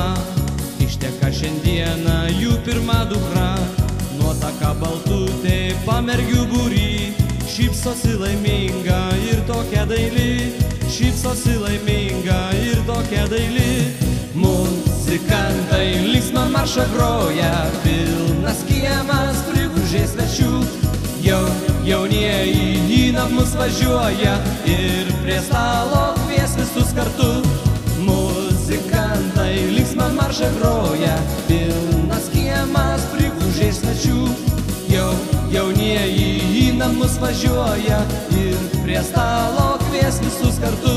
išteka šiandieną jų pirma dukra. Nuotaka baltutė pamergių būry, šypsosi laiminga ir tokia daili, šypsosi laiminga ir tokia daili. Muzikantai linksmą maršą groja, pilnas kiemas prigužė svečių. Jaunieji į namus važiuoja ir prie stalo kvies visus kartu. Muzikantai linksmą maršą groja, pilnas kiemas prigužė svečių. Jaunieji į namus važiuoja ir prie stalo kvies visus kartu.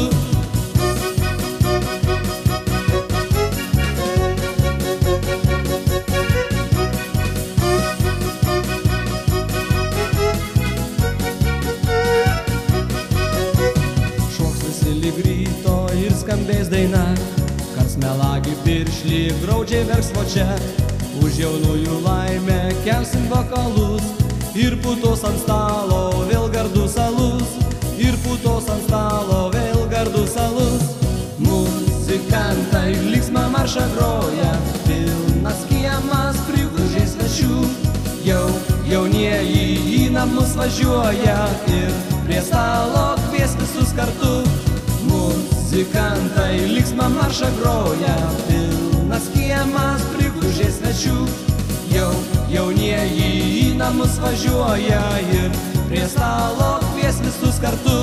Ryto ir skambės daina, kars melagi piršlį graudžiai verksmo čia. Už jaunųjų laimę kelsim vokalus ir putos ant stalo vėl gardus alus, ir putos ant stalo vėl gardus alus. Muzikantai linksmą maršą groja, pilnas kiemas prigužė svečių. Jaunieji į namus važiuoja ir prie stalo kvies visus kartu. Muzikantai linksmą maršą groja, pilnas kiemas prigužė svečių. Jaunieji į namus važiuoja ir prie stalo kvies visus kartu.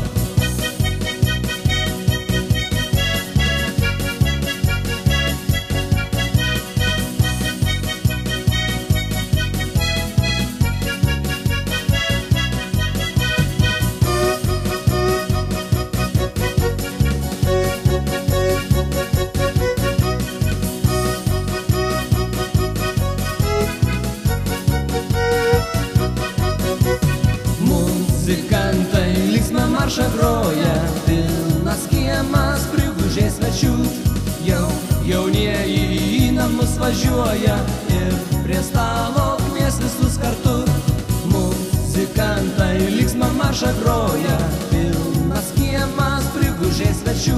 Muzikantai linksmą maršą groja, pilnas kiemas prigužė svečių. Jaunieji į namus važiuoja ir prie stalo kvies visus kartu. Muzikantai linksmą maršą groja, pilnas kiemas prigužė svečių.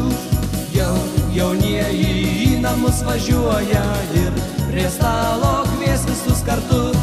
Jaunieji į namus važiuoja ir prie stalo kvies visus kartu.